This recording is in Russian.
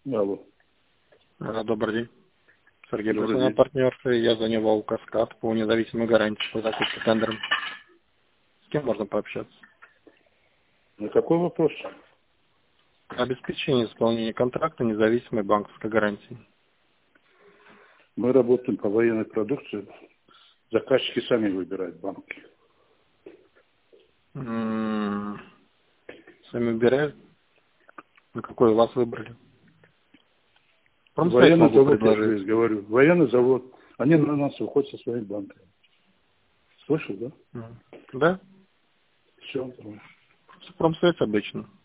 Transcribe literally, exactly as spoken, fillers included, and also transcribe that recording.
Алло. А, Добрый день. Сергей Добрый Бусанов, день. партнер. Я занимал Каскад по независимой гарантии по закупке тендером. С кем можно пообщаться? На какой вопрос? Обеспечение исполнения контракта независимой банковской гарантии. Мы работаем по военной продукции. Заказчики сами выбирают банки. М, Сами выбирают? На какой у вас выбрали? Промсвязь Военный могу завод, я предложить. же говорю. Военный завод. Они на нас выходят со своими банками. Слышал, да? М, Да? Все. Промсвязь обычно.